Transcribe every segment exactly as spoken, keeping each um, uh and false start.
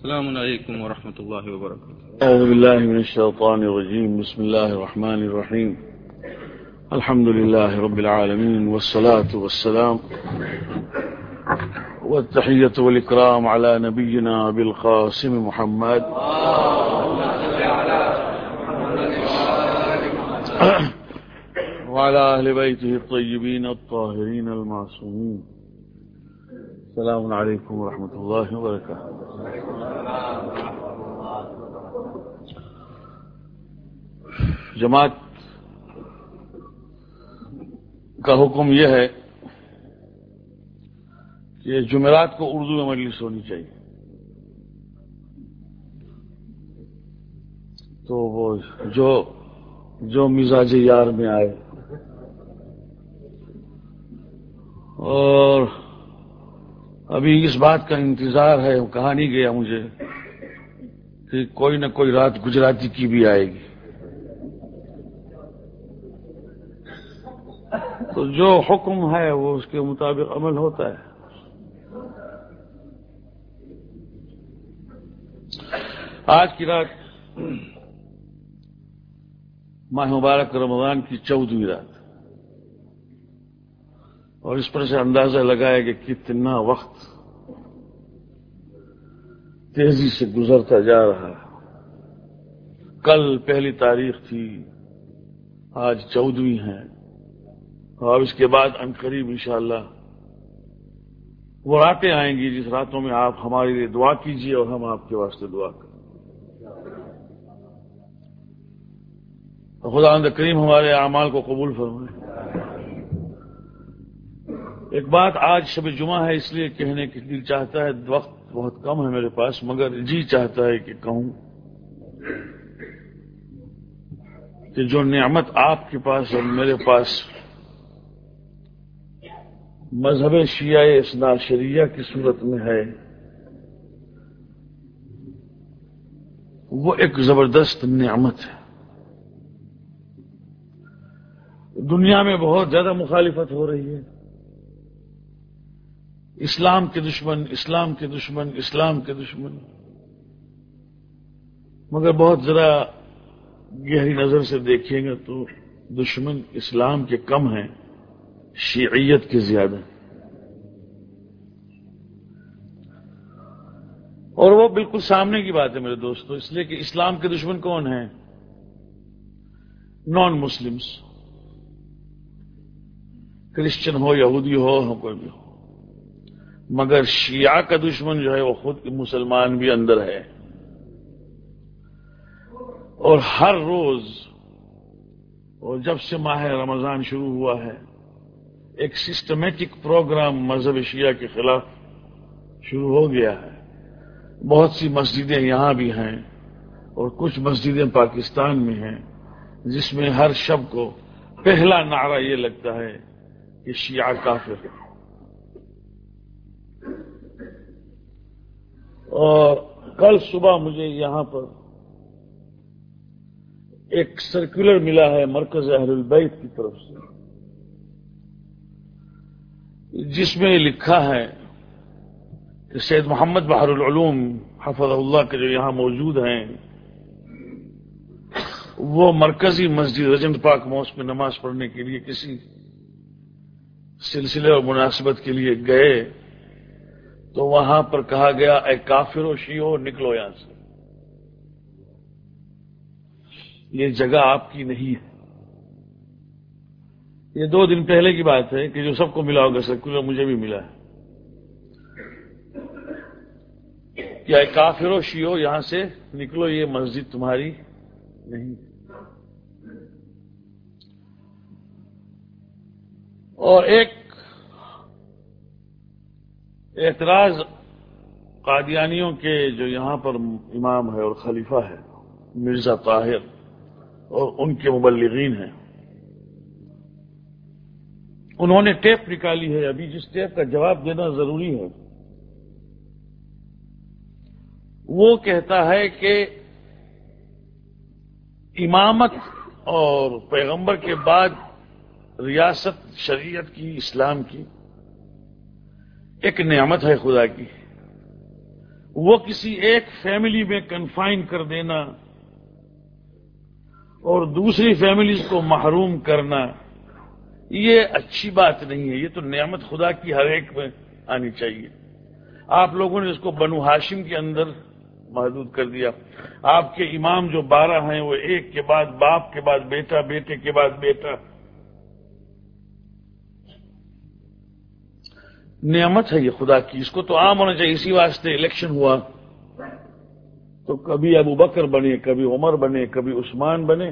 السلام علیکم ورحمۃ اللہ وبرکاتہ. اعوذ باللہ من الشیطان الرجیم. بسم اللہ الرحمن الرحیم. الحمد للہ رب العالمین والصلاة والسلام والتحیۃ والاکرام علی نبینا ابی القاسم محمد وعلى اہل بیتہ الطیبین الطاہرین المعصومین. السلام علیکم ورحمۃ اللہ وبرکاتہ. جماعت کا حکم یہ ہے کہ جمعرات کو اردو میں مجلس ہونی چاہیے. تو وہ جو جو مزاج یار میں آئے. اور ابھی اس بات کا انتظار ہے، کہا نہیں گیا مجھے کہ کوئی نہ کوئی رات گجراتی کی بھی آئے گی. تو جو حکم ہے وہ اس کے مطابق عمل ہوتا ہے. آج کی رات ماہ مبارک رمضان کی چودہویں رات، اور اس پر سے اندازہ لگایا کہ کتنا وقت تیزی سے گزرتا جا رہا ہے. کل پہلی تاریخ تھی، آج چودہویں ہے، اور اس کے بعد عنقریب انشاءاللہ وہ راتیں آئیں گی جس راتوں میں آپ ہمارے لیے دعا کیجیے اور ہم آپ کے واسطے دعا کریں. خدا کریم ہمارے اعمال کو قبول فرمائے. ایک بات آج شب جمعہ ہے اس لیے کہنے کے دل چاہتا ہے، وقت بہت کم ہے میرے پاس، مگر جی چاہتا ہے کہ کہوں کہ جو نعمت آپ کے پاس اور میرے پاس مذہب شیعہ اثنا عشریہ کی صورت میں ہے، وہ ایک زبردست نعمت ہے. دنیا میں بہت زیادہ مخالفت ہو رہی ہے. اسلام کے دشمن اسلام کے دشمن اسلام کے دشمن مگر بہت ذرا گہری نظر سے دیکھیں گے تو دشمن اسلام کے کم ہیں، شیعیت کے زیادہ. اور وہ بالکل سامنے کی بات ہے میرے دوستو، اس لیے کہ اسلام کے دشمن کون ہیں؟ نان مسلمز، کرسچن ہو، یہودی ہو، کوئی بھی ہو. مگر شیعہ کا دشمن جو ہے وہ خود مسلمان بھی اندر ہے. اور ہر روز، اور جب سے ماہ رمضان شروع ہوا ہے، ایک سسٹمیٹک پروگرام مذہب شیعہ کے خلاف شروع ہو گیا ہے. بہت سی مسجدیں یہاں بھی ہیں اور کچھ مسجدیں پاکستان میں ہیں جس میں ہر شب کو پہلا نعرہ یہ لگتا ہے کہ شیعہ کافر ہے. اور کل صبح مجھے یہاں پر ایک سرکولر ملا ہے مرکز اہل البیت کی طرف سے، جس میں لکھا ہے کہ سید محمد بحر العلوم حفظہ اللہ کے جو یہاں موجود ہیں، وہ مرکزی مسجد رجنت پاک موس میں نماز پڑھنے کے لیے کسی سلسلے اور مناسبت کے لیے گئے تو وہاں پر کہا گیا اے کافر و شیعو نکلو یہاں سے، یہ جگہ آپ کی نہیں ہے. یہ دو دن پہلے کی بات ہے کہ جو سب کو ملا ہوگا سرکولر، مجھے بھی ملا ہے کہ اے کافر و شیعو یہاں سے نکلو، یہ مسجد تمہاری نہیں. اور ایک اعتراض قادیانیوں کے جو یہاں پر امام ہے اور خلیفہ ہے مرزا طاہر اور ان کے مبلغین ہیں، انہوں نے ٹیپ نکالی ہے ابھی، جس ٹیپ کا جواب دینا ضروری ہے. وہ کہتا ہے کہ امامت اور پیغمبر کے بعد ریاست شریعت کی، اسلام کی ایک نعمت ہے خدا کی، وہ کسی ایک فیملی میں کنفائن کر دینا اور دوسری فیملیز کو محروم کرنا، یہ اچھی بات نہیں ہے. یہ تو نعمت خدا کی ہر ایک میں آنی چاہیے. آپ لوگوں نے اس کو بنو ہاشم کے اندر محدود کر دیا. آپ کے امام جو بارہ ہیں وہ ایک کے بعد باپ کے بعد بیٹا، بیٹے کے بعد بیٹا. نعمت ہے یہ خدا کی، اس کو تو عام ہونا چاہیے. اسی واسطے الیکشن ہوا تو کبھی ابو بکر بنے، کبھی عمر بنے، کبھی عثمان بنے،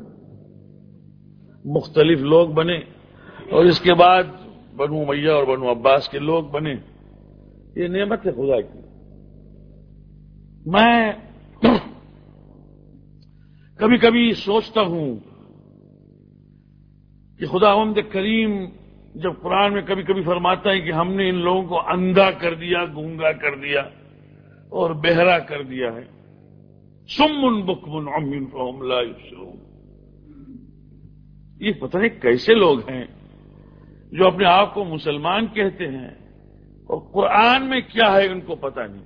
مختلف لوگ بنے، اور اس کے بعد بنو امیہ اور بنو عباس کے لوگ بنے. یہ نعمت ہے خدا کی. میں کبھی کبھی سوچتا ہوں کہ خداوند کریم جب قرآن میں کبھی کبھی فرماتا ہے کہ ہم نے ان لوگوں کو اندھا کر دیا، گونگا کر دیا اور بہرا کر دیا ہے، صم بکم عمی فہم لا یبصرون. یہ پتہ نہیں کیسے لوگ ہیں جو اپنے آپ کو مسلمان کہتے ہیں اور قرآن میں کیا ہے ان کو پتہ نہیں.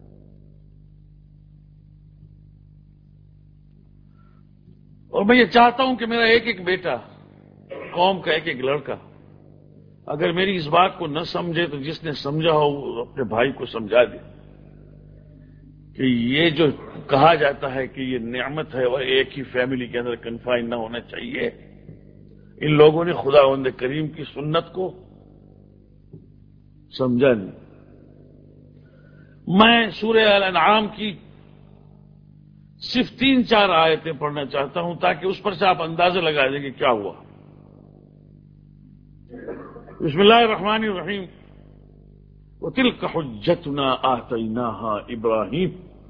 اور میں یہ چاہتا ہوں کہ میرا ایک ایک بیٹا، قوم کا ایک ایک لڑکا اگر میری اس بات کو نہ سمجھے تو جس نے سمجھا ہو وہ اپنے بھائی کو سمجھا دے کہ یہ جو کہا جاتا ہے کہ یہ نعمت ہے اور ایک ہی فیملی کے اندر کنفائن نہ ہونا چاہیے. ان لوگوں نے خداوند کریم کی سنت کو سمجھا نہیں. میں سورہ الانعام کی صرف تین چار آیتیں پڑھنا چاہتا ہوں تاکہ اس پر سے آپ اندازہ لگا دیں کہ کیا ہوا. بسم اللہ الرحمن الرحیم. وَتِلْكَ حُجَّتُنَا آتَيْنَاهَا إِبْرَاهِيمَ.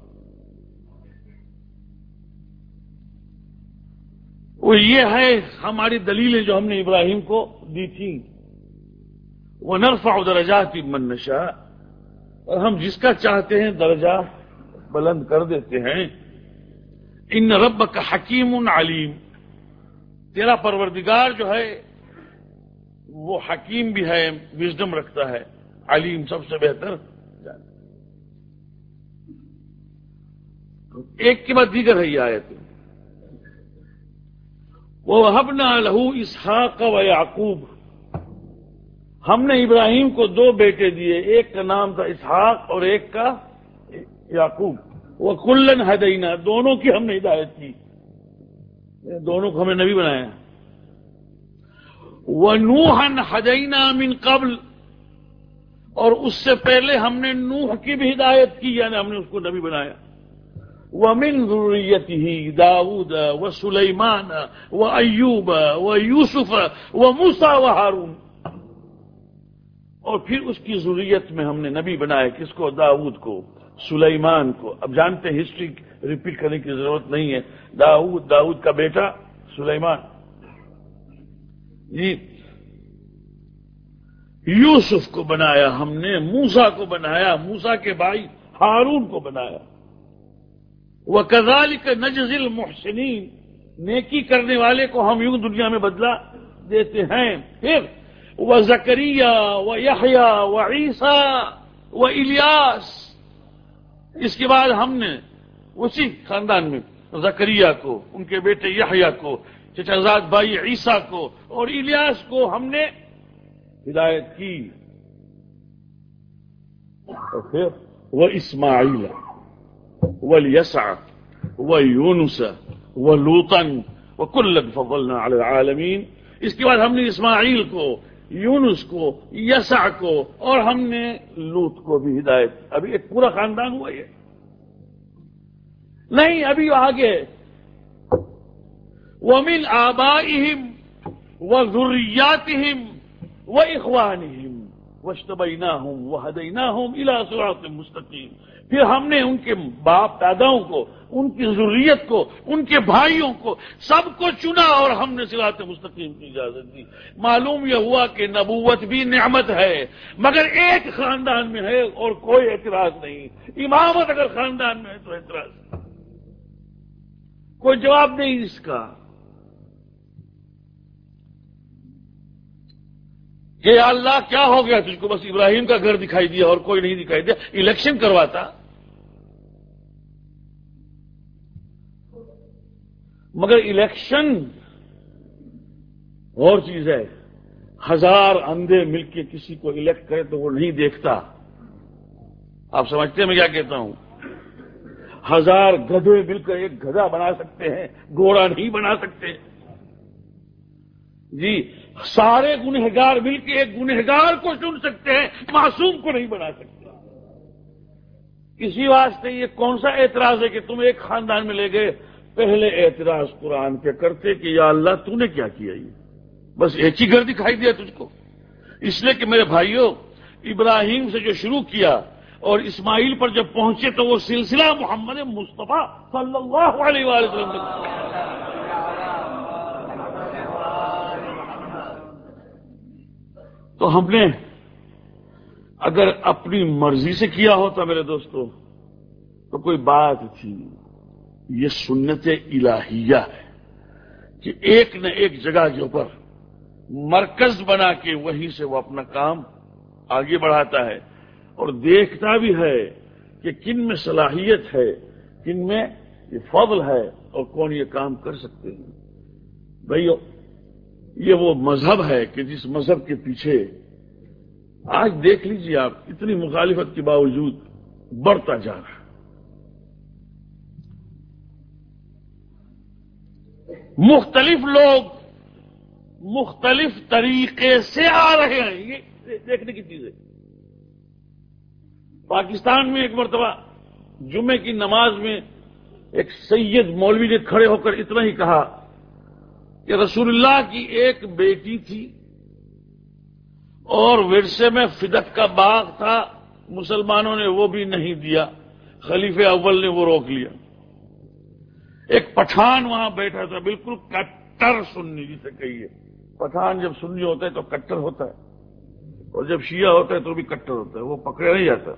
وہ یہ ہے ہماری دلیلیں جو ہم نے ابراہیم کو دی تھیں. وَنَرْفَعُ دَرَجَاتٍ مَّن نَّشَاءُ. اور ہم جس کا چاہتے ہیں درجہ بلند کر دیتے ہیں. ان ربک حکیم علیم. تیرا پروردگار جو ہے وہ حکیم بھی ہے، وزڈم رکھتا ہے، علیم سب سے بہتر جانتا. ایک کے بعد دیگر ہے یہ آیت. وَوَهَبْنَا لَهُ إِسْحَاقَ وَيَعْقُوبَ. ہم نے ابراہیم کو دو بیٹے دیے، ایک کا نام تھا اسحاق اور ایک کا یعقوب. وَكُلًّا هَدَيْنَا. دونوں کی ہم نے ہدایت کی، دونوں کو ہم نے نبی بنایا. وَنُوحًا هَدَيْنَا مِن قَبْلُ. اور اس سے پہلے ہم نے نوح کی بھی ہدایت کی، یعنی ہم نے اس کو نبی بنایا. وَمِن ذُرِّيَّتِهِ دَاوُودَ وَسُلَيْمَانَ وَأَيُّوبَ وَيُوسُفَ وَمُوسَىٰ وَهَارُونَ. اور پھر اس کی ذریت میں ہم نے نبی بنایا. کس کو؟ داؤد کو، سلیمان کو. اب جانتے ہیں ہسٹری ریپیٹ کرنے کی ضرورت نہیں ہے. داؤد، داؤد کا بیٹا سلیمان جی. یوسف کو بنایا ہم نے، موسیٰ کو بنایا، موسیٰ کے بھائی ہارون کو بنایا. وَكَذَلِكَ نَجْزِي الْمُحْسِنِينَ. نیکی کرنے والے کو ہم یوں دنیا میں بدلہ دیتے ہیں. پھر وَزَكَرِيَّا وَيَحْيَا وَعِيسَىٰ وَإِلْيَاس. اس کے بعد ہم نے اسی خاندان میں زکریا کو، ان کے بیٹے یحییٰ کو، چچا زاد بھائی عیسیٰ کو اور الیاس کو ہم نے ہدایت کی. اور پھر وَإِسْمَاعِيلَ وَالْيَسَعَ وَيُونُسَ وَلُوطًا وَكُلًّا فَضَّلْنَا عَلَى الْعَالَمِينَ. اس کے بعد ہم نے اسماعیل کو، یونس کو، یسع کو اور ہم نے لوط کو بھی ہدایت. ابھی ایک پورا خاندان ہوا یہ نہیں، ابھی آگے. وَمِنْ آبَائِهِمْ وَذُرِّيَّاتِهِمْ وَإِخْوَانِهِمْ وَاجْتَبَيْنَاهُمْ وَهَدَيْنَاهُمْ إِلَىٰ صِرَاطٍ مُّسْتَقِيمٍ. پھر ہم نے ان کے باپ داداؤں کو، ان کی ذریت کو، ان کے بھائیوں کو، سب کو چنا اور ہم نے صراط مستقیم کی اجازت دی. معلوم یہ ہوا کہ نبوت بھی نعمت ہے مگر ایک خاندان میں ہے اور کوئی اعتراض نہیں. امامت اگر خاندان میں ہے تو اعتراض، کوئی جواب نہیں اس کا کہ یا اللہ کیا ہو گیا تجھ کو، بس ابراہیم کا گھر دکھائی دیا اور کوئی نہیں دکھائی دیا. الیکشن کرواتا مگر الیکشن اور چیز ہے. ہزار اندھے مل کے کسی کو الیکٹ کرے تو وہ نہیں دیکھتا. آپ سمجھتے ہیں میں کیا کہتا ہوں؟ ہزار گدھے مل کر ایک گدھا بنا سکتے ہیں، گھوڑا نہیں بنا سکتے. جی سارے گنہگار مل کے ایک گنہگار کو چن سکتے ہیں، معصوم کو نہیں بنا سکتے. اسی واسطے یہ کون سا اعتراض ہے کہ تم ایک خاندان میں لے گئے؟ پہلے اعتراض قرآن پہ کرتے کہ یا اللہ تو نے کیا کیا؟ یہ بس ایک ہی گھر دکھائی دیا تجھ کو. اس لیے کہ میرے بھائیوں، ابراہیم سے جو شروع کیا اور اسماعیل پر جب پہنچے تو وہ سلسلہ محمد مصطفیٰ صلی اللہ علیہ وآلہ وسلم کا. تو ہم نے اگر اپنی مرضی سے کیا ہوتا میرے دوستو تو کوئی بات تھی. یہ سنت الہیہ ہے کہ ایک نہ ایک جگہ کے اوپر مرکز بنا کے وہیں سے وہ اپنا کام آگے بڑھاتا ہے اور دیکھتا بھی ہے کہ کن میں صلاحیت ہے، کن میں یہ فضل ہے اور کون یہ کام کر سکتے ہیں. بھائیو، یہ وہ مذہب ہے کہ جس مذہب کے پیچھے آج دیکھ لیجیے آپ اتنی مخالفت کے باوجود بڑھتا جا رہا ہے. مختلف لوگ مختلف طریقے سے آ رہے ہیں. یہ دیکھنے کی چیز ہے. پاکستان میں ایک مرتبہ جمعے کی نماز میں ایک سید مولوی نے کھڑے ہو کر اتنا ہی کہا کہ رسول اللہ کی ایک بیٹی تھی اور ورثے میں فدق کا باغ تھا، مسلمانوں نے وہ بھی نہیں دیا، خلیفہ اول نے وہ روک لیا. ایک پٹھان وہاں بیٹھا تھا، بالکل کٹر سنی جسے کہیے. پٹھان جب سنی ہوتا ہے تو کٹر ہوتا ہے اور جب شیعہ ہوتا ہے تو بھی کٹر ہوتا ہے، وہ پکڑا نہیں جاتا.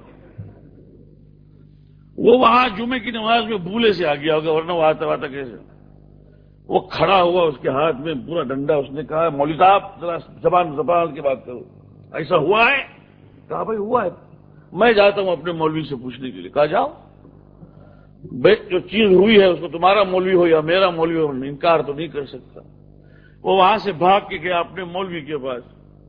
وہ وہاں جمعے کی نماز میں بھولے سے آ گیا ہوگا، ورنہ وہ آتا آتا کیسے. وہ کھڑا ہوا، اس کے ہاتھ میں پورا ڈنڈا. اس نے کہا مولوی صاحب ذرا زبان زبان کی بات کرو، ایسا ہوا ہے؟ کہا بھائی ہوا ہے. میں جاتا ہوں اپنے مولوی سے پوچھنے کے لیے. کہا جاؤ، جو چیز ہوئی ہے اس کو تمہارا مولوی ہو یا میرا مولوی ہو انکار تو نہیں کر سکتا. وہ وہاں سے بھاگ کے گیا اپنے مولوی کے پاس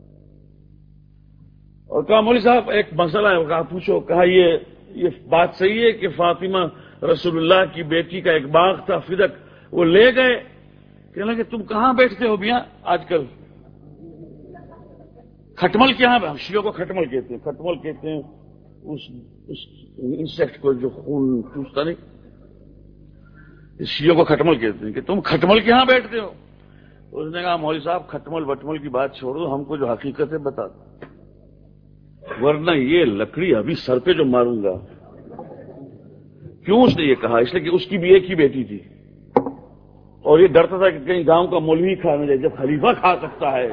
اور کہا مولوی صاحب ایک مسئلہ ہے. کہا پوچھو. کہا یہ یہ بات صحیح ہے کہ فاطمہ رسول اللہ کی بیٹی کا ایک باغ تھا فدق، وہ لے گئے. کہنے لگے تم کہاں بیٹھتے ہو میاں آج کل؟ کھٹمل کے یہاں، شیعوں کو کھٹمل کہتے ہیں. کھٹمل کہتے ہیں اس اس انسیکٹ کو جو خون چوستا نہیں، اس شیعوں کو کھٹمل کہتے ہیں. کہ تم کھٹمل کے یہاں بیٹھتے ہو؟ اس نے کہا مولوی صاحب کھٹمل بٹمل کی بات چھوڑو، ہم کو جو حقیقت ہے بتا دو، ورنہ یہ لکڑی ابھی سر پہ جو ماروں گا. کیوں اس نے یہ کہا؟ اس لیے کہ اس کی بھی ایک ہی بیٹی تھی اور یہ ڈرتا تھا کہ کہیں گاؤں کا مولوی کھا نہ جائے، جب خلیفہ کھا سکتا ہے.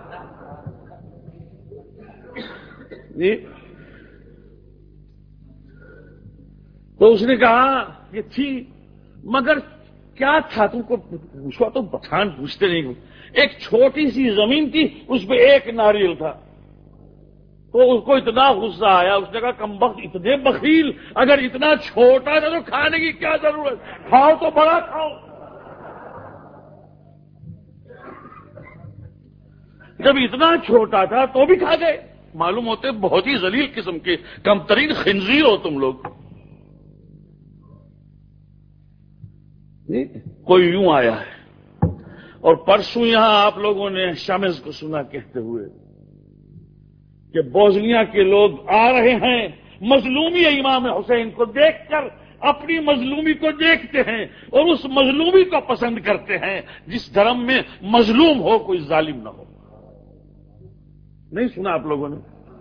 جی تو اس نے کہا یہ تھی، مگر کیا تھا تم کو پوچھو تو پٹھان پوچھتے نہیں. ایک چھوٹی سی زمین تھی، اس پہ ایک ناریل تھا. تو اس کو اتنا غصہ آیا، اس نے کہا کمبخت اتنے بخیل، اگر اتنا چھوٹا تھا تو کھانے کی کیا ضرورت، کھاؤ تو بڑا کھاؤ. جب اتنا چھوٹا تھا تو بھی کھا گئے. معلوم ہوتے بہت ہی ذلیل قسم کے کم ترین خنزیر ہو تم لوگ. کوئی یوں آیا ہے اور پرسوں یہاں آپ لوگوں نے شامز کو سنا کہتے ہوئے کہ بوزنیا کے لوگ آ رہے ہیں مظلومی امام حسین کو دیکھ کر، اپنی مظلومی کو دیکھتے ہیں اور اس مظلومی کو پسند کرتے ہیں جس دھرم میں مظلوم ہو کوئی ظالم نہ ہو. نہیں سنا آپ لوگوں نے؟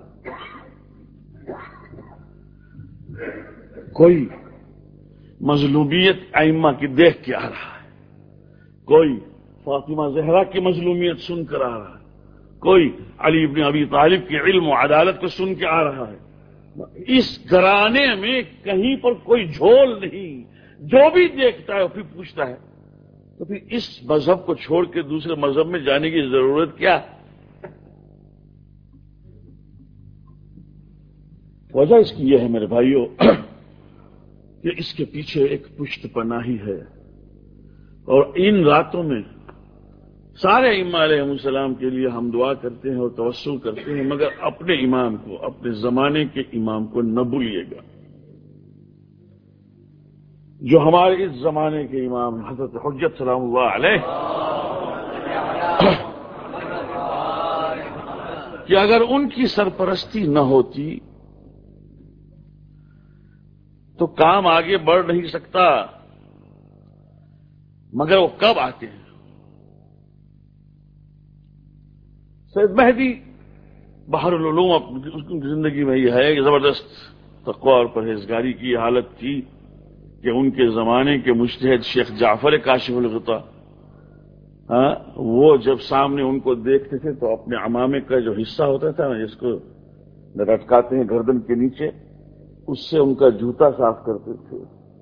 کوئی مظلومیت ائمہ کی دیکھ کے آ رہا ہے، کوئی فاطمہ زہرا کی مظلومیت سن کر آ رہا ہے، کوئی علی ابن ابی طالب کی علم و عدالت کو سن کے آ رہا ہے. اس گھرانے میں کہیں پر کوئی جھول نہیں. جو بھی دیکھتا ہے وہ پھر پوچھتا ہے تو پھر اس مذہب کو چھوڑ کے دوسرے مذہب میں جانے کی ضرورت کیا؟ وجہ اس کی یہ ہے میرے بھائیوں کہ اس کے پیچھے ایک پشت پناہی ہے. اور ان راتوں میں سارے ائمہ علیہ السلام کے لیے ہم دعا کرتے ہیں اور توسل کرتے ہیں، مگر اپنے امام کو، اپنے زمانے کے امام کو نہ بھولیے گا، جو ہمارے اس زمانے کے امام ہیں حضرت حجت سلام اللہ علیہ، کہ اگر ان کی سرپرستی نہ ہوتی تو کام آگے بڑھ نہیں سکتا، مگر وہ کب آتے ہیں؟ سید مہدی بحر العلوم اس کی زندگی میں یہ ہے کہ زبردست تقوی اور پرہیزگاری کی حالت تھی کہ ان کے زمانے کے مجتہد شیخ جعفر کاشف الغطا، ہاں، وہ جب سامنے ان کو دیکھتے تھے تو اپنے عمامے کا جو حصہ ہوتا تھا نا، جس کو لٹکاتے ہیں گردن کے نیچے، اس سے ان کا جوتا صاف کرتے تھے۔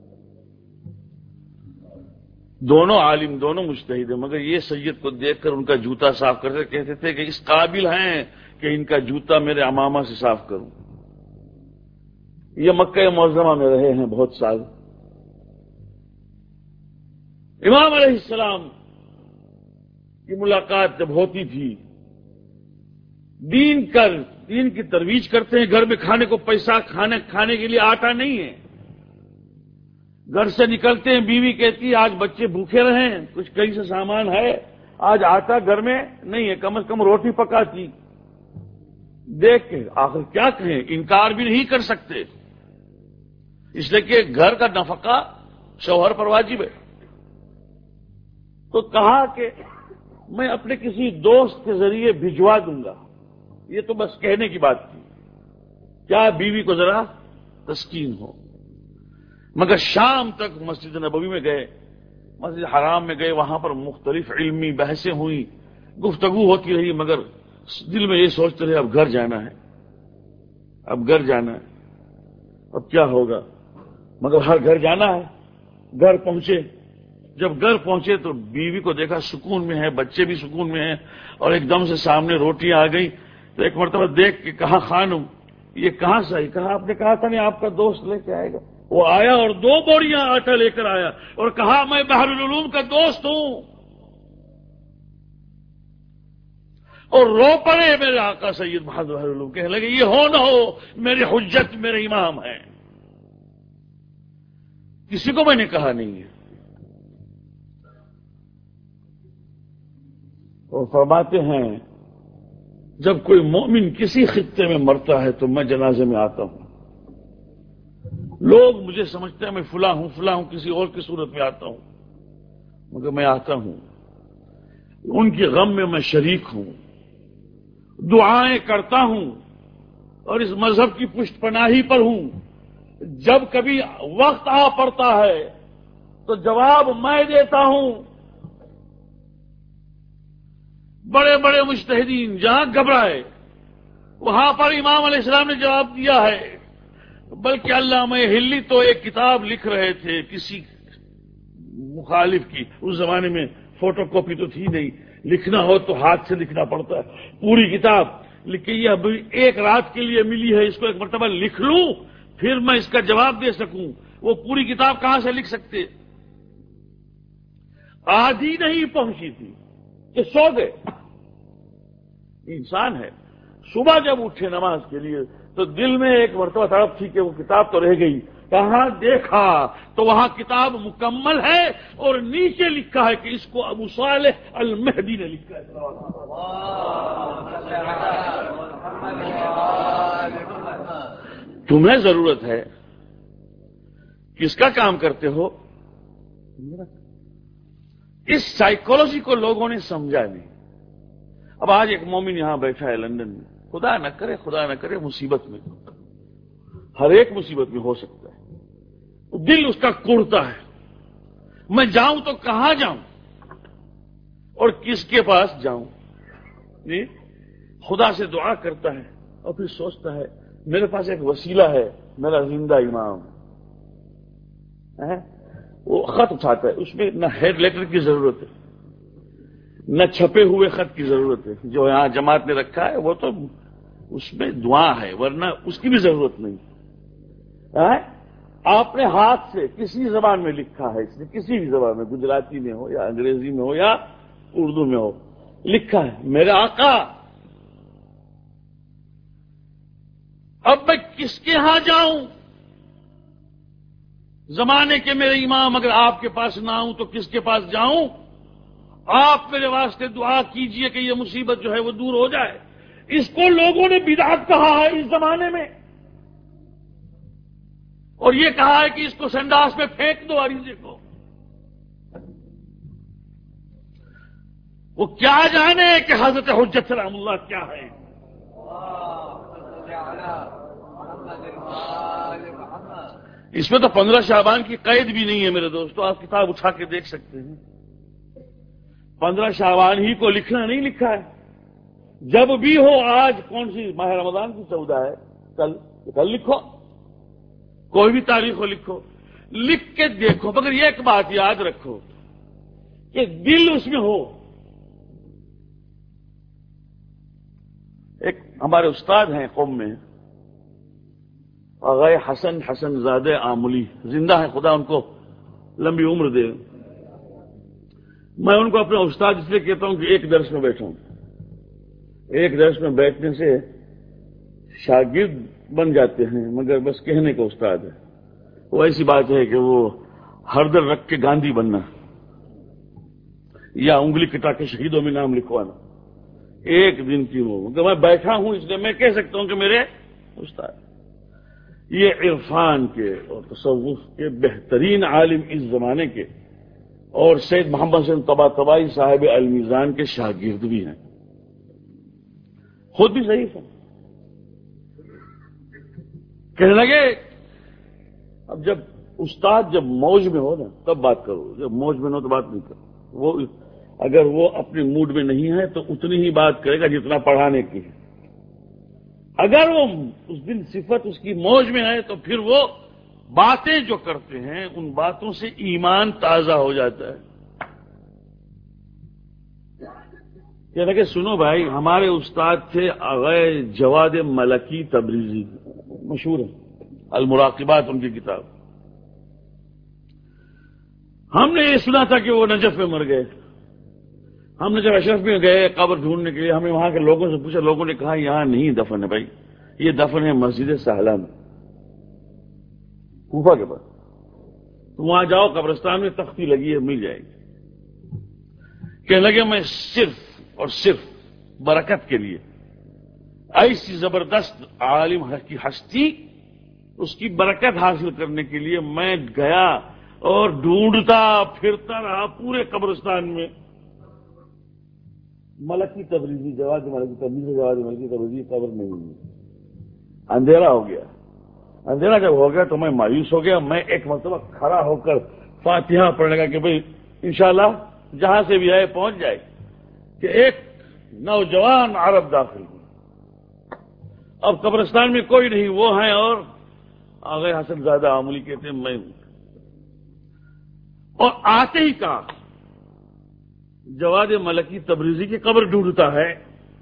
دونوں عالم، دونوں مجتہد ہیں، مگر یہ سید کو دیکھ کر ان کا جوتا صاف کرتے کہتے تھے کہ اس قابل ہیں کہ ان کا جوتا میرے عمامہ سے صاف کروں۔ یہ مکہ معظمہ میں رہے ہیں بہت سال۔ امام علیہ السلام کی ملاقات جب ہوتی تھی، دین کر دین کی ترویج کرتے ہیں، گھر میں کھانے کو پیسہ، کھانے کھانے کے لیے آٹا نہیں ہے، گھر سے نکلتے ہیں بیوی کہتی ہے آج بچے بھوکے رہیں، کچھ کہیں سے سامان ہے، آج آٹا گھر میں نہیں ہے، کم از کم روٹی پکاتی۔ دیکھ کے آخر کیا کہیں، انکار بھی نہیں کر سکتے، اس لیے کہ گھر کا نفقہ شوہر پر واجب ہے۔ تو کہا کہ میں اپنے کسی دوست کے ذریعے بھجوا دوں گا، یہ تو بس کہنے کی بات تھی، کیا بیوی کو ذرا تسکین ہو۔ مگر شام تک مسجد نبوی میں گئے، مسجد حرام میں گئے، وہاں پر مختلف علمی بحثیں ہوئی، گفتگو ہوتی رہی، مگر دل میں یہ سوچتے رہے اب گھر جانا ہے، اب گھر جانا ہے، اب کیا ہوگا، مگر ہر گھر جانا ہے۔ گھر پہنچے، جب گھر پہنچے تو بیوی کو دیکھا سکون میں ہے، بچے بھی سکون میں ہیں، اور ایک دم سے سامنے روٹیاں آ گئی تو ایک مرتبہ دیکھ کے کہا خانم یہ کہاں سے آئی؟ کہا آپ نے کہا تھا نہیں آپ کا دوست لے کے آئے گا۔ وہ آیا اور دو بوریاں آٹا لے کر آیا اور کہا میں بحر العلوم کا دوست ہوں، اور رو پڑے میرے آقا سید محمد بحر العلوم، کہنے لگے یہ ہو نہ ہو میرے حجت میرے امام ہیں، کسی کو میں نے کہا نہیں ہے۔ اور فرماتے ہیں جب کوئی مومن کسی خطے میں مرتا ہے تو میں جنازے میں آتا ہوں، لوگ مجھے سمجھتے ہیں میں فلاں ہوں فلاں ہوں، کسی اور کی صورت میں آتا ہوں، مگر میں آتا ہوں، ان کے غم میں میں شریک ہوں، دعائیں کرتا ہوں، اور اس مذہب کی پشت پناہی پر ہوں۔ جب کبھی وقت آ پڑتا ہے تو جواب میں دیتا ہوں۔ بڑے بڑے مجتہدین جہاں گھبرائے وہاں پر امام علیہ السلام نے جواب دیا ہے، بلکہ علامہ ہلی تو ایک کتاب لکھ رہے تھے کسی مخالف کی، اس زمانے میں فوٹو کاپی تو تھی نہیں، لکھنا ہو تو ہاتھ سے لکھنا پڑتا ہے، پوری کتاب لکھی، یہ ابھی ایک رات کے لیے ملی ہے، اس کو ایک مرتبہ لکھ لوں پھر میں اس کا جواب دے سکوں۔ وہ پوری کتاب کہاں سے لکھ سکتے؟ آدھی نہیں پہنچی تھی کہ سو گئے۔ انسان ہے، صبح جب اٹھے نماز کے لیے تو دل میں ایک مرتبہ تڑپ تھی کہ وہ کتاب تو رہ گئی، کہاں دیکھا تو وہاں کتاب مکمل ہے اور نیچے لکھا ہے کہ اس کو ابو صالح المہدی نے لکھا ہے۔ تمہیں ضرورت ہے، کس کا کام کرتے ہو؟ اس سائیکولوجی کو لوگوں نے سمجھا نہیں۔ اب آج ایک مومن یہاں بیٹھا ہے لندن میں، خدا نہ کرے خدا نہ کرے مصیبت میں، ہر ایک مصیبت میں ہو سکتا ہے، دل اس کا کوڑتا ہے، میں جاؤں تو کہاں جاؤں اور کس کے پاس جاؤں؟ جی خدا سے دعا کرتا ہے اور پھر سوچتا ہے میرے پاس ایک وسیلہ ہے، میرا زندہ امام ہے۔ وہ خط اٹھاتا ہے، اس میں نہ ہیڈ لیٹر کی ضرورت ہے نہ چھپے ہوئے خط کی ضرورت ہے، جو یہاں جماعت نے رکھا ہے وہ تو اس میں دعا ہے، ورنہ اس کی بھی ضرورت نہیں ہے۔ آپ نے ہاتھ سے کسی زبان میں لکھا ہے، اس نے کسی بھی زبان میں، گجراتی میں ہو یا انگریزی میں ہو یا اردو میں ہو، لکھا ہے میرے آقا اب میں کس کے ہاں جاؤں؟ زمانے کے میرے امام اگر آپ کے پاس نہ آؤں تو کس کے پاس جاؤں؟ آپ میرے واسطے دعا کیجئے کہ یہ مصیبت جو ہے وہ دور ہو جائے۔ اس کو لوگوں نے بدعت کہا ہے اس زمانے میں، اور یہ کہا ہے کہ اس کو سنڈاس میں پھینک دو عریضے کو۔ وہ کیا جانے کہ حضرت حجت سلام اللہ کیا ہے۔ اس میں تو پندرہ شعبان کی قید بھی نہیں ہے میرے دوستو، آپ کتاب اٹھا کے دیکھ سکتے ہیں۔ پندرہ شعبان ہی کو لکھنا نہیں لکھا ہے۔ جب بھی ہو، آج کون سی ماہ رمضان کی چودہ ہے، کل کل لکھو، کوئی بھی تاریخ کو لکھو، لکھ کے دیکھو، مگر یہ ایک بات یاد رکھو کہ دل اس میں ہو۔ ایک ہمارے استاد ہیں قوم میں، آغائے حسن حسن زادہ آملی، زندہ ہے، خدا ان کو لمبی عمر دے۔ میں ان کو اپنا استاد اس لیے کہتا ہوں کہ ایک درس میں بیٹھا ہوں، ایک درس میں بیٹھنے سے شاگرد بن جاتے ہیں مگر بس کہنے کا استاد ہے۔ وہ ایسی بات ہے کہ وہ ہردر رکھ کے گاندھی بننا یا انگلی کٹا کے شہیدوں میں نام لکھوانا، ایک دن کی وہ کہ میں بیٹھا ہوں اس لیے میں کہہ سکتا ہوں کہ میرے استاد۔ یہ عرفان کے اور تصوف کے بہترین عالم اس زمانے کے، اور سید محمد حسین طباطبائی صاحب المیزان کے شاگرد بھی ہیں، خود بھی ضعیف ہیں۔ کہنے لگے اب جب استاد جب موج میں ہو نا تب بات کرو، جب موج میں نہ ہو تو بات نہیں کرو۔ وہ اگر وہ اپنے موڈ میں نہیں ہے تو اتنی ہی بات کرے گا جتنا پڑھانے کی ہے۔ اگر وہ اس دن صفت اس کی موج میں ہے تو پھر وہ باتیں جو کرتے ہیں ان باتوں سے ایمان تازہ ہو جاتا ہے۔ کہنے کہ سنو بھائی، ہمارے استاد تھے آغائے جواد ملکی تبریزی، مشہور ہے المراقبات ان کی کتاب۔ ہم نے یہ سنا تھا کہ وہ نجف میں مر گئے۔ ہم نے جب اشرف میں گئے قبر ڈھونڈنے کے لیے، ہمیں وہاں کے لوگوں سے پوچھا، لوگوں نے کہا یہاں نہیں دفن ہے بھائی، یہ دفن ہے مسجد سہلہ میں، کوفہ کے پاس۔ تو وہاں جاؤ، قبرستان میں تختی لگی ہے، مل جائے گی۔ کہنے لگے میں صرف اور صرف برکت کے لیے، ایسی زبردست عالم کی ہستی، اس کی برکت حاصل کرنے کے لیے میں گیا اور ڈھونڈتا پھرتا رہا پورے قبرستان میں۔ ملکی تبریزی، جواد ملکی تبریزی، جواد ملکی تبریزی قبر نہیں ہوئی۔ اندھیرا ہو گیا۔ اندھیرا جب ہو گیا تو میں مایوس ہو گیا۔ میں ایک مرتبہ کھڑا ہو کر فاتحہ پڑھنے لگا کہ بھئی انشاءاللہ جہاں سے بھی آئے پہنچ جائے، کہ ایک نوجوان عرب داخل ہوئی۔ اب قبرستان میں کوئی نہیں، وہ ہیں اور آغائے حسن زادہ آملی کہتے ہیں میں ہوں۔ اور آتے ہی کہا جواد ملکی تبریزی کی قبر ڈھونڈتا ہے؟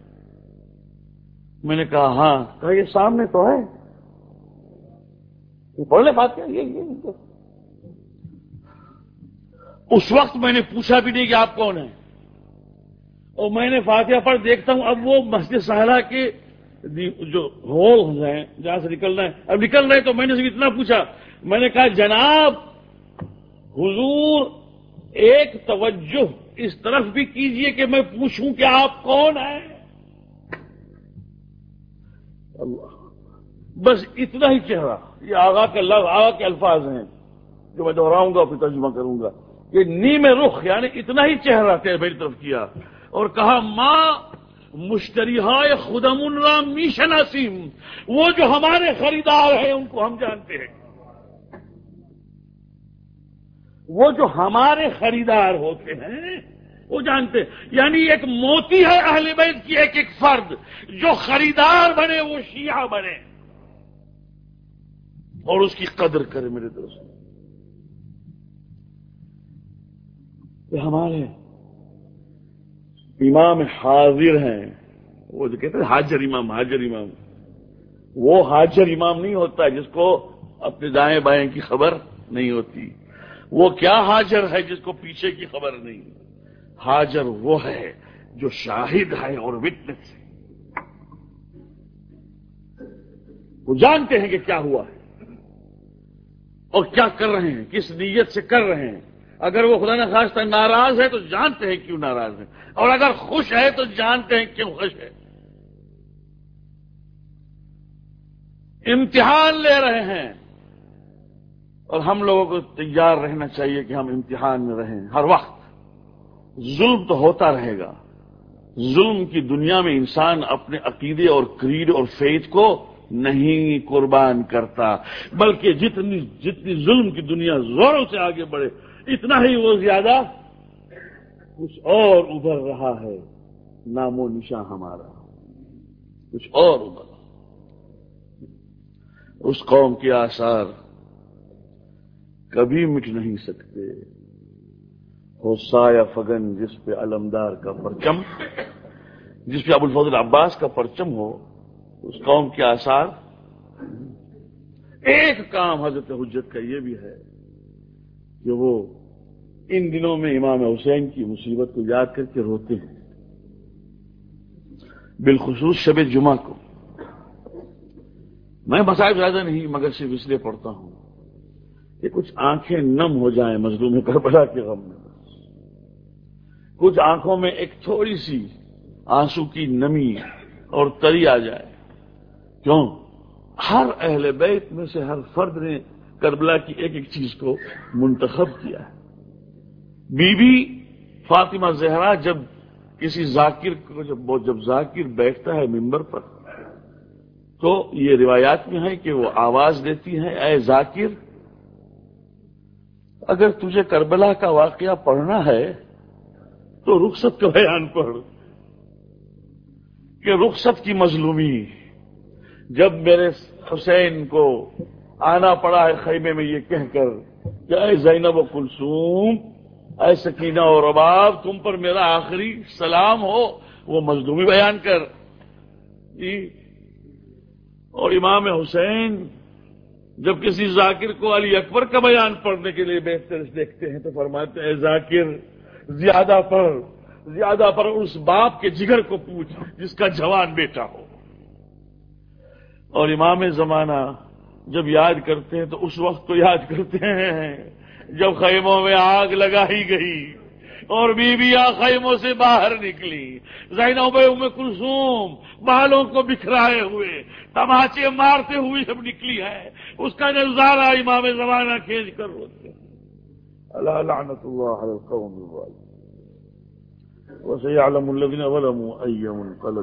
میں نے کہا ہاں۔ کہا یہ سامنے تو ہے، یہ پڑھ لے بات کیا یہ یہ اس وقت میں نے پوچھا بھی نہیں کہ آپ کون ہیں، اور میں نے فاتحہ پڑھ دیکھتا ہوں اب وہ مسجد سہلہ کے جو ہول ہیں جہاں سے نکلنا ہے، اب نکل رہے تو میں نے صرف اتنا پوچھا، میں نے کہا جناب حضور ایک توجہ اس طرف بھی کیجئے کہ میں پوچھوں کہ آپ کون ہیں؟ اللہ، بس اتنا ہی چہرہ، یہ آغا کے لفظ، آغا کے الفاظ ہیں جو میں دہراؤں گا اور پھر ترجمہ کروں گا کہ نیم رخ، یعنی اتنا ہی چہرہ میری طرف کیا اور کہا ماں مشتری ہائے خدم را میشن اسیم، وہ جو ہمارے خریدار ہیں ان کو ہم جانتے ہیں، وہ جو ہمارے خریدار ہوتے ہیں وہ جانتے ہیں۔ یعنی ایک موتی ہے اہل بیت کی ایک ایک فرد، جو خریدار بنے وہ شیعہ بنے اور اس کی قدر کرے میرے دوست۔ یہ ہمارے امام حاضر ہیں، وہ جو کہتے ہیں حاجر امام، حاجر امام، وہ حاجر امام نہیں ہوتا ہے جس کو اپنے دائیں بائیں کی خبر نہیں ہوتی. وہ کیا ہاجر ہے جس کو پیچھے کی خبر نہیں؟ ہاجر وہ ہے جو شاہد ہے اور وٹنس ہے. وہ جانتے ہیں کہ کیا ہوا ہے اور کیا کر رہے ہیں، کس نیت سے کر رہے ہیں. اگر وہ خدا نخواستہ ناراض ہے تو جانتے ہیں کیوں ناراض ہے، اور اگر خوش ہے تو جانتے ہیں کیوں خوش ہے. امتحان لے رہے ہیں اور ہم لوگوں کو تیار رہنا چاہیے کہ ہم امتحان میں رہیں ہر وقت. ظلم تو ہوتا رہے گا. ظلم کی دنیا میں انسان اپنے عقیدے اور کریڈ اور فیتھ کو نہیں قربان کرتا، بلکہ جتنی جتنی ظلم کی دنیا زوروں سے آگے بڑھے اتنا ہی وہ زیادہ کچھ اور ابھر رہا ہے. نام و نشان ہمارا کچھ اور ابھر رہا. اس قوم کے آثار کبھی مٹ نہیں سکتے. ہو سایہ فگن جس پہ علمدار کا پرچم، جس پہ ابوالفضل عباس کا پرچم ہو، اس قوم کے آثار. ایک کام حضرت حجت کا یہ بھی ہے کہ وہ ان دنوں میں امام حسین کی مصیبت کو یاد کر کے روتے ہیں، بالخصوص شب جمعہ کو. میں مصائب زیادہ نہیں مگر صرف اس لیے پڑھتا ہوں کہ کچھ آنکھیں نم ہو جائیں مظلوم کربلا کے غم میں. کچھ آنکھوں میں ایک تھوڑی سی آنسو کی نمی اور تری آ جائے. کیوں؟ ہر اہل بیت میں سے ہر فرد نے کربلا کی ایک ایک چیز کو منتخب کیا ہے. بی بی فاطمہ زہرا جب کسی ذاکر کو جب جب ذاکر بیٹھتا ہے ممبر پر تو یہ روایات میں ہے کہ وہ آواز دیتی ہے، اے ذاکر، اگر تجھے کربلا کا واقعہ پڑھنا ہے تو رخصت کا بیان پڑھ. کہ رخصت کی مظلومی، جب میرے حسین کو آنا پڑا ہے خیمے میں یہ کہہ کر کہ اے زینب و کلثوم، اے سکینہ و رباب، تم پر میرا آخری سلام ہو، وہ مظلومی بیان کر. اور امام حسین جب کسی ذاکر کو علی اکبر کا بیان پڑھنے کے لیے بہتر دیکھتے ہیں تو فرماتے ہیں، ذاکر زیادہ پر زیادہ پر اس باپ کے جگر کو پوچھ جس کا جوان بیٹا ہو. اور امام زمانہ جب یاد کرتے ہیں تو اس وقت کو یاد کرتے ہیں جب خیموں میں آگ لگائی گئی اور بیویاں خیموں سے باہر نکلی. زینب ام کلثوم بالوں کو بکھرائے ہوئے تماچے مارتے ہوئے جب نکلی ہے، اس کا نظارہ امام زمانہ کھینچ کر روتے ہیں. الا لعنت اللہ علی القوم الظالمین وسيعلم الذين ظلموا أي منقلب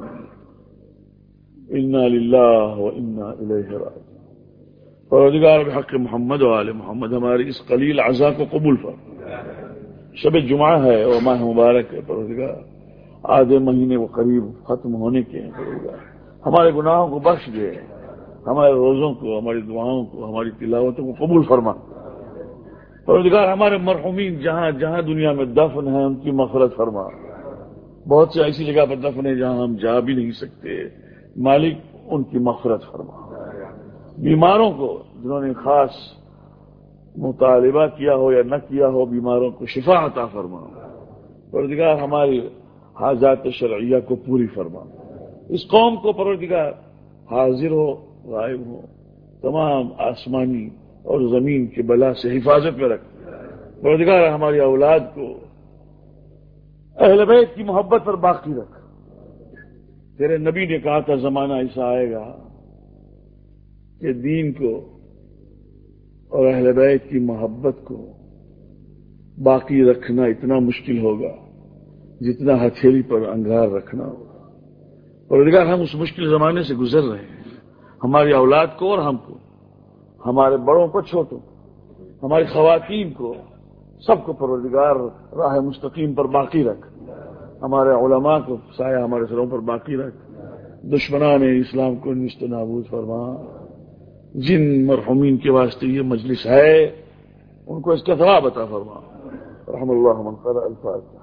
إنا لله وإنا إليه راجعون. پروردگار بحق محمد و آل محمد ہماری اس قلیل عزا کو قبول فرما. شب جمعہ ہے اور ماہ مبارک ہے پروردگار، آدھے مہینے کو قریب ختم ہونے کے ہیں. پروردگار ہمارے گناہوں کو بخش دے، ہمارے روزوں کو، ہماری دعاؤں کو، ہماری تلاوتوں کو قبول فرما. پروردگار ہمارے مرحومین جہاں جہاں دنیا میں دفن ہیں ان کی مغفرت فرما. بہت سی ایسی جگہ پر دفن ہے جہاں ہم جا بھی نہیں سکتے، مالک ان کی مغفرت فرما. بیماروں کو جنہوں نے خاص مطالبہ کیا ہو یا نہ کیا ہو، بیماروں کو شفا عطا فرما. پروردگار ہماری حاجات شرعیہ کو پوری فرما. اس قوم کو پروردگار حاضر ہو غائب ہو تمام آسمانی اور زمین کے بلا سے حفاظت میں رکھ. پروردگار ہماری اولاد کو اہل بیت کی محبت پر باقی رکھ. تیرے نبی نے کہا تھا زمانہ ایسا آئے گا کہ دین کو اور اہل بیت کی محبت کو باقی رکھنا اتنا مشکل ہوگا جتنا ہتھیلی پر انگار رکھنا ہوگا. پروردگار ہم اس مشکل زمانے سے گزر رہے ہیں. ہماری اولاد کو اور ہم کو، ہمارے بڑوں کو چھوٹوں، ہماری خواتین کو، سب کو پروردگار راہ مستقیم پر باقی رکھ. ہمارے علماء کو سایہ ہمارے سروں پر باقی رکھ. دشمنان اسلام کو نیست و نابود فرما. جن مرحومین کے واسطے یہ مجلس ہے ان کو اس کا ثواب عطا فرما. رحم اللہ من قرأ الفاتحہ.